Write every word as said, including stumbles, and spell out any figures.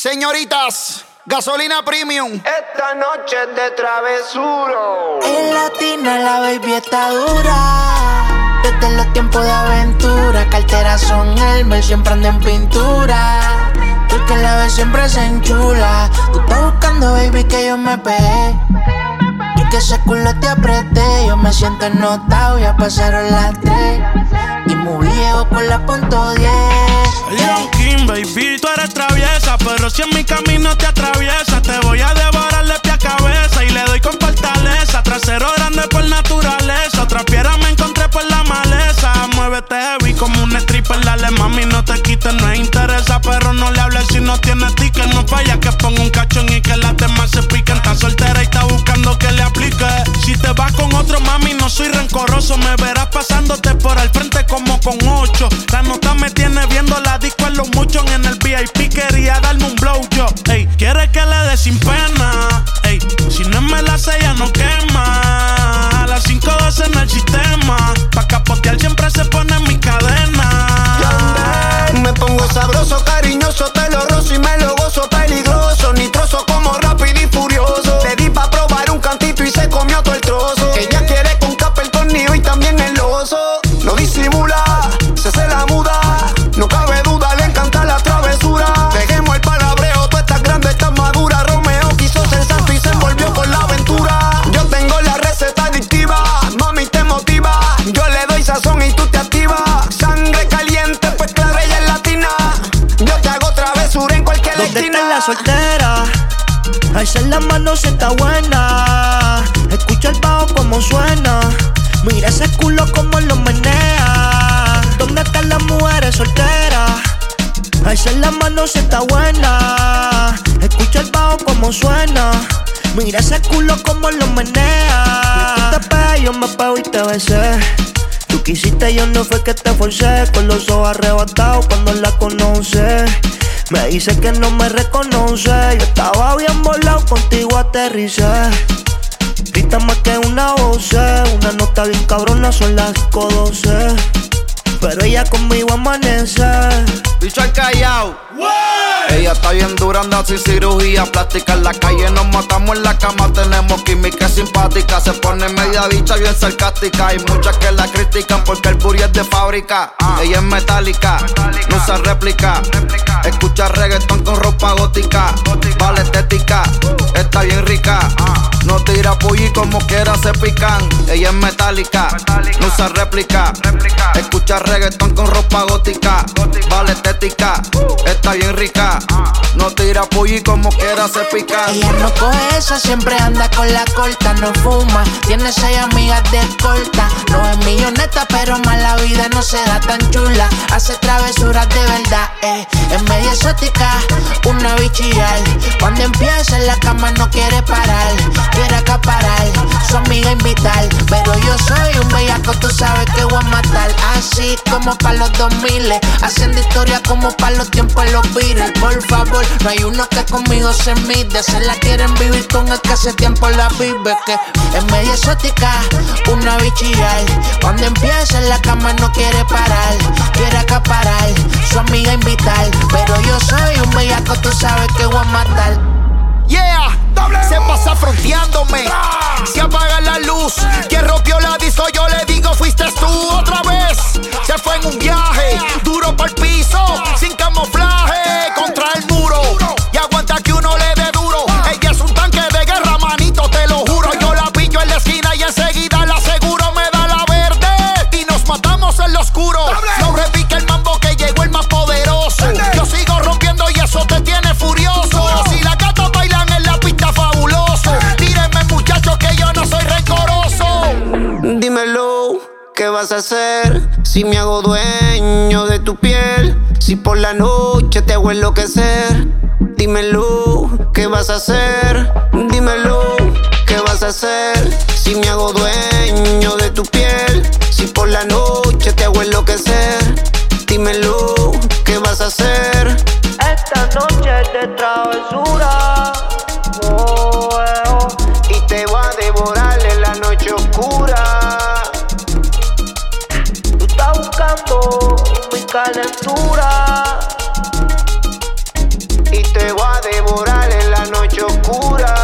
Señoritas, gasolina premium. Esta noche es de travesuro. En latina la baby está dura. Desde los tiempos de aventura. Carteras son Hermes, siempre ando en pintura. Tú que la ves siempre se enchula. Tú estás buscando, baby, que yo me pegué. Y que ese culo te apreté. Yo me siento ennotado, ya pasaron las tres. Y muy viejo por la punto diez. Young King, baby, tú eres traviesa. Pero si en mi camino te atraviesa, te voy a devorar de pie a cabeza. Y le doy con fortaleza. Trasero grande por naturaleza. Otra piedra me encontré por la maleza. Muévete heavy como un stripper. Dale, mami, no te quites, no interesa. Pero no le hables si no tienes ticket. No falla que ponga un cachón y que las demás se piquen. Está soltera y está buscando que le aplique. Si te vas con otro, mami, no soy rencoroso. Me verás pasándote por al frente como con ocho. La nota me tiene viendo la disco en los muchos. En el V I P quería darme un blow yo. Ey, quiere que le dé sin pena. Ey, si no me la sella no quema. A las cinco doce en el sistema. Pa' capotear siempre se pone en mi cadena. Me pongo sabroso, cariñoso, te lo rozo y me lo gozo. Peligroso, nitroso como rápido y furioso. Le di pa' probar un cantito y se comió todo el trozo. Ella quiere con capa el tornillo y también el oso. No disimula, se hace la muda. No cabe duda, le encanta la travesura. Dejemos el palabreo, tú estás grande, estás madura. Romeo quiso ser santo y se envolvió con la aventura. Yo tengo la receta adictiva, mami te motiva. Yo le doy sazón y tú te activas. Sangre caliente, pues clara ella es latina. Yo te hago travesura en cualquier ¿Dónde esquina. está la soltera? Alza la mano si está buena. Escucha el bajo como suena. Mira ese culo como lo menea. ¿Dónde están las mujeres solteras? Alza la mano si está buena. Escucha el bajo como suena. Mira ese culo como lo menea. Tú te pegas, yo me pego y te besé. Tú quisiste, yo no fue que te forcé. Con los ojos arrebatados cuando la conoce. Me dice que no me reconoce. Yo estaba bien volado, contigo aterricé. Grita más que una voz. Una nota bien cabrona, son las cinco doce. Pero ella conmigo amanece. Bicho al callao. Ella está bien dura, anda sin cirugía plástica. En la calle nos matamos, en la cama tenemos química simpática. Se pone media bicha bien sarcástica. Hay muchas que la critican porque el booty es de fábrica. Ella es metálica, no usa réplica. Escucha reggaetón con ropa gótica. Vale estética, está bien rica. No tira pulli como quiera se pican. Ella es metálica, no usa réplica. Escucha reggaetón con ropa gótica. Vale estética, está bien rica. No tira pulli como quiera se pican. Ella no coge esa, siempre anda con la corta. No fuma, tiene seis amigas de escolta. No es milloneta, pero más la vida no se da tan chula. Hace travesuras de verdad, eh. Es media exótica, una bichillar. Cuando empieza en la cama no quiere parar. Quiere acaparar, su amiga invitar. Pero yo soy un bellaco, tú sabes que voy a matar. Así como pa' los dos miles, haciendo historia como pa' los tiempos en los Beatles. Por favor, no hay uno que conmigo se mide. Se la quieren vivir con el que hace tiempo la vive. Que es media exótica, una bichillar. Cuando empieza en la cama no quiere parar. Quiere acaparar, su amiga invitar. Pero yo soy un bellaco, tú sabes que voy a matar. Yeah, se pasa fronteándome. Se apaga la luz. Quien rompió la disco, yo le digo, fuiste tú otra vez. Se fue en un viaje, duro pa'l piso, sin camuflaje, contra el muro. Y aguanta que uno le dé duro. Ella es un tanque de guerra, manito, te lo juro. Yo la pillo en la esquina y enseguida la aseguro. Me da la verde y nos matamos en lo oscuro. No repique el mambo que llegó el más poderoso. Yo sigo rompiendo y eso te tiene furioso. Si la gata bailan en la pista, fabuloso. Tírenme, muchachos, que yo no soy rencoroso. Dímelo, ¿qué vas a hacer si me hago dueño de tu piel? Si por la noche te hago enloquecer. Dímelo, ¿qué vas a hacer? Dímelo, ¿qué vas a hacer si me hago dueño de tu piel? Si por la noche te hago enloquecer. Dímelo, ¿qué vas a hacer? Esta noche es de travesura. Oh, oh. Y te va a devorar en la noche oscura. Tú estás buscando mi calentura. Y te voy a devorar en la noche oscura.